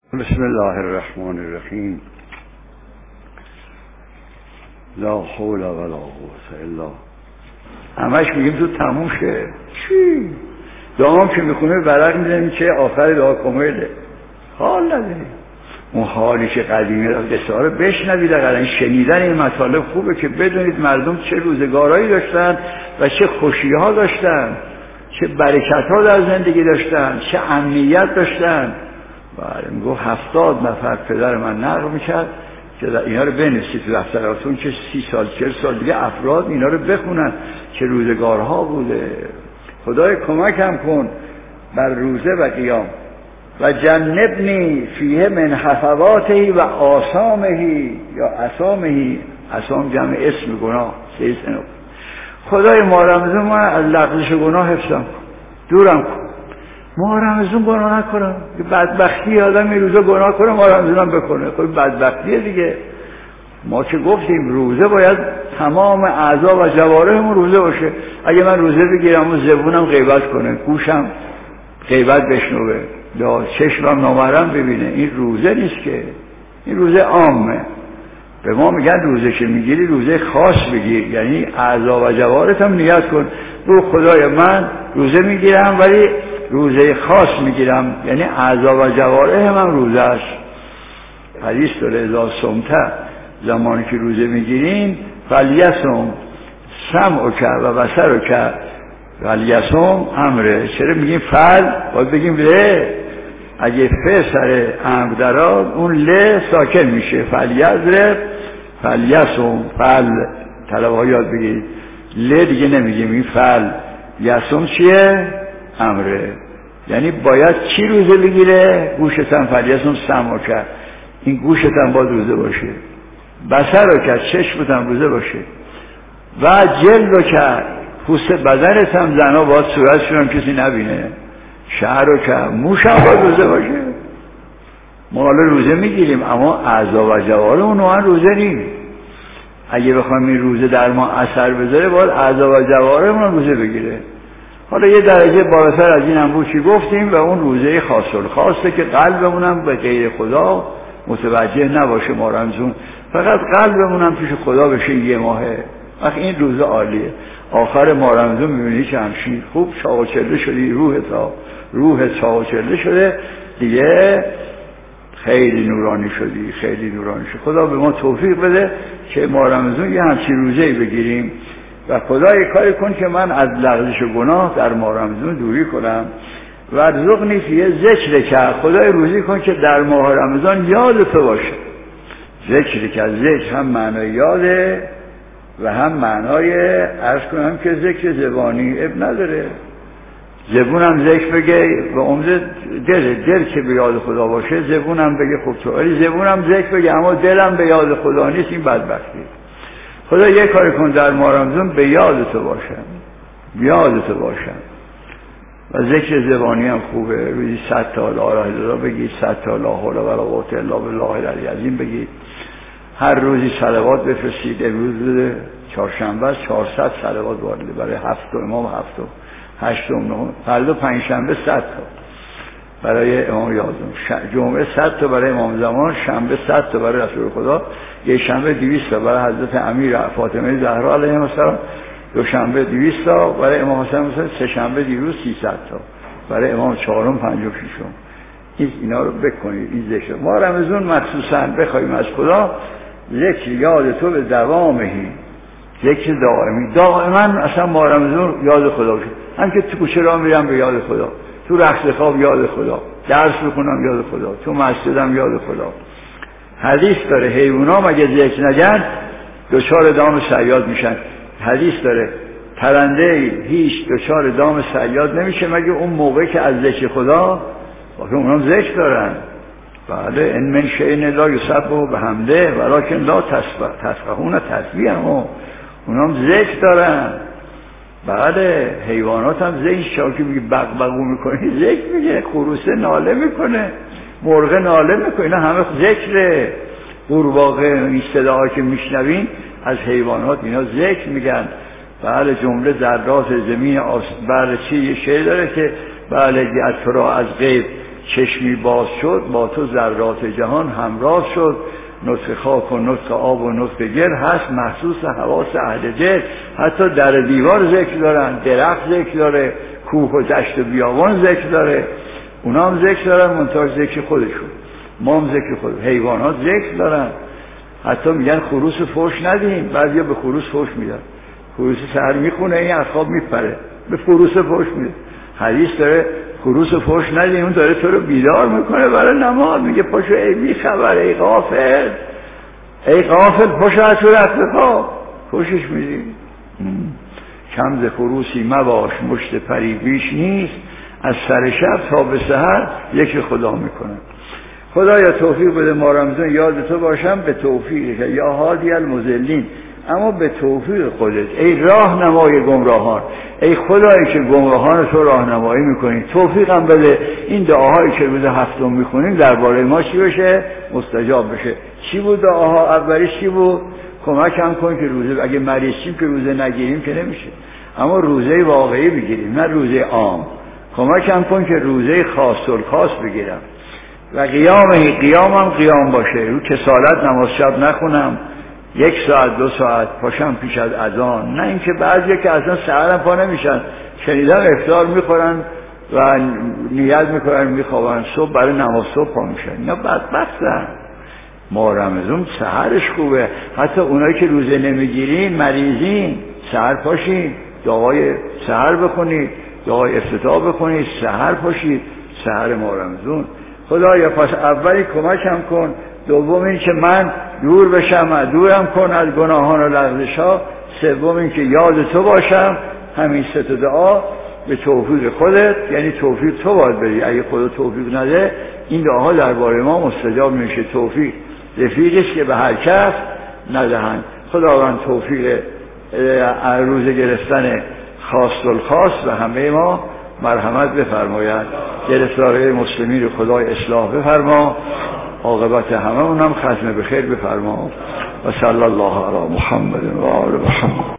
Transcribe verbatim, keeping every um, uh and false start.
بسم الله الرحمن الرحیم. لا حول ولا قوة الا. همش میگیم تو تموم شه. چی؟ دامام که میخونه برق میزنیم که آخر دعا کمیله. حال نداریم. اون حالی که قدیمی را بسیار بشنوید، اگر شنیدن این مطالب خوبه که بدونید مردم چه روزگارایی داشتن و چه خوشی‌ها داشتن، چه برکت‌ها در زندگی داشتن، چه امنیت داشتن. بله، میگو هفتاد نفر پدر من نقل میکرد که اینا رو بنویسید تو دفتراتون که سی سال چهل سال دیگه افراد اینا رو بخونن چه روزگارها بوده. خدای کمکم کن بر روزه و قیام و جنبنی فیه من حفواته و آثامه یا اسامه. اسام جمع اسم گناه. خدای ما رمضان ما از لغزش گناه حفظم کن، دورم کن. ما رمضان گناه نکنم. بدبختی آدم این روزا گناه کنه، ما رمضان بکنه. خب بدبختیه دیگه. ما که گفتیم روزه باید تمام اعضا و جوارحمون روزه باشه. اگه من روزه بگیرم و زبونم غیبت کنه، گوشم غیبت بشنوه، یا چشمم نامحرم ببینه، این روزه نیست که. این روزه عامه. به ما میگن روزه که میگیری روزه خاص بگیر، یعنی اعضا و جوارحت هم نیت کن. رو خدای من روزه میگیرم ولی روزه خاص میگیرم، یعنی اعضا و جوارح من روزه است. حدیث داره اذا صمت، زمانی که روزه میگیرین فلیصم سمعک و بصرک فلیصم امره. چرا میگیم فل؟ باید بگیم له. اگه ف سر امر دراد اون له ساکن میشه. فلیضرب فلیصم. فل طلبه یاد بگیرید. له دیگه نمیگیم، این فل. یصم چیه؟ امره. یعنی باید چی روزه بگیره؟ گوشتن فلیصم سمعک، این گوشتن باید روزه باشه. بصرک چشمتن روزه باشه. و جلدک پوست بدنت هم، زنا باید صورتشون هم کسی نبینه. شعرک موش هم باید روزه باشه. ما حالا روزه میگیریم اما اعضا و جوارح اونوان روزه نیم. اگه بخوایم این روزه در ما اثر بذاره باید اعضا و جوارحمون روزه بگیره. حالا یه درجه بالاتر از این هم بود که گفتیم و اون روزه خاص الخاصه که قلبمون هم به غیر خدا متوجه نباشه. ما رمزون فقط قلبمون هم پیش خدا بشه یه ماهه. وقت این روزه عالیه. آخر ما رمزون میبینی که همشین خوب چاق و چله شدی، روح تا روح چاق و چله شده دیگه، خیلی نورانی شدی، خیلی نورانی شد. خدا به ما توفیق بده که ما رمزون یه همچین روزه‌ای بگیریم و خدا یک کاری کن که من از لغزش گناه در ماه رمضان دوری کنم. و ارزقنی فیه ذکر که خدای روزی کن که در ماه رمضان یاد تو باشه. ذکر که ذکر هم معنای یاده و هم معنای عرض کنم که ذکر زبانی اب نداره. زبونم ذکر بگه و عمده دل دل که به یاد خدا باشه، زبونم بگه خوب تو، ولی زبونم ذکر بگه اما دلم به یاد خدا نیست، این بدبختی. خدا یه کاری کن در ماه رمضان به یاد تو باشم، یاد تو باشم. و ذکر زبانی هم خوبه. روزی صد تا لا اله الا الله بگید، صد تا لا حول ولا قوة الا بالله العلی العظیم بگید. هر روزی صلوات بفرستید. امروز چهارشنبه است، چهارصد صلوات وارد برای هفت امام، هفت هشت نهم، فردا پنجشنبه صد تا برای امام یازم، جمعه صد تا برای امام زمان، شنبه صد تا برای رسول خدا، یک شنبه دویست تا برای حضرت امیر فاطمه زهرا علیه السلام، دو شنبه دویست تا برای امام حسن مثلا، سه شنبه دیروز سیصد تا برای امام چهارم، پنجم، ششم. این اینا رو بکنید. این ذکر ما رمضان مخصوصا بخوایم از خدا ذکر یاد تو به دوامهی، ذکر دائمی. دائما اصلا ما رمضان یاد خدا باشه. هم که تو کوچه راه میرم به یاد خدا، تو رخت خواب یاد خدا، درس بخونم یاد خدا، تو مسجدم یاد خدا. حدیث داره حیونا مگه ذکر نگن دچار دام صیاد میشن. حدیث داره پرنده هیچ دچار دام صیاد نمیشه مگه اون موقع که از ذکر خدا، واقعا اونام ذکر دارن. بله، ان من شیء لا یسبح بحمده ولکن لا تسبحون تسبیحهم. اونام ذکر دارن. بله، حیوانات هم ذکر شاکی میگه بغبغو میکنه، ذکر میگه، خروسه ناله میکنه، مرغ ناله میکنه، اینا همه ذکره. قورباغه این صداها که میشنوین از حیوانات اینا ذکر میگن. بله، جمله ذرات زمین آس... بله چی یه شعر داره که بله از تو را از غیب چشمی باز شد با تو ذرات جهان همراز شد. نطق خاک و نطق آب و نطق گل هست محسوس حواس اهل دل. حتی در دیوار ذکر دارن، درخت ذکر داره، کوه و دشت و بیابان ذکر داره، اونا هم ذکر دارن منتها ذکر خودشون، ما هم ذکر خود. حیوانات ذکر دارن، حتی میگن خروس فوش ندیم، بعضیا به خروس فوش میدن. خروس سحر میخونه این از خواب میپره به خروس فوش میده. حدیث داره خروس فوش ندیم، اون داره تو رو بیدار میکنه برای نماز، میگه پاشو ای بی خبر، ای غافل، ای غافل پاشو از تو رفت خواب، فوشش میدیم. کم ز خروسی مباش مشت پری بیش نیست، از سر شب تا به سحر یک خدا میکنه. خدایا توفیق بده ما رمضان یاد تو باشم به توفیق یا هادی المضلین، اما به توفیق خودت ای راهنمای گمراهان، ای خدایی که گمراهان تو راهنمایی میکنی، توفیقم بده این دعاهایی که روز هفتم میخونیم درباره ما چی بشه؟ مستجاب بشه. چی بود دعاها؟ اولیش چی بود؟ کمکم کن که روزه، اگه مریضیم که روزه نگیریم که نمیشه، اما روزه واقعی بگیریم نه روزه عام. کمکم کن که روزه خاص الخاص بگیرم و قیام قیامم قیام باشه، رو کسالت نماز شب نخونم، یک ساعت دو ساعت پاشم پیش از اذان، نه اینکه بعضی که اصلا سحرم پا نمیشن، شنیدم افطار میخورن و نیت میکنن میخوابن، صبح برای نماز صبح پا میشن. اینا بدبختن. ما رمضان سحرش خوبه، حتی اونایی که روزه نمیگیرین مریضین سحر پاشین، دعای سحر بخونید، دعای افتتاح بخونید، سحر پاشید، سحر ما رمضان. خدایا پس اولی کمکم کن، دوم این که من دور بشم، دورم کن از گناهان و لغزش ها، سوم این که یاد تو باشم. همین سه تا دعا به توفیق خودت، یعنی توفیق تو باید بری، اگه خدا توفیق نده این دعاها درباره ما مستجاب نمیشه. توفیق رفیقش که به هر کس ندهند. خداوند توفیق روزه گرفتن خاص الخاص و همه ما مرحمت بفرماید. گرفتاره مسلمین رو خدای اصلاح بفرما، عاقبت همه اونم ختم به خیر بفرما. و صلی الله علی محمد و آل محمد.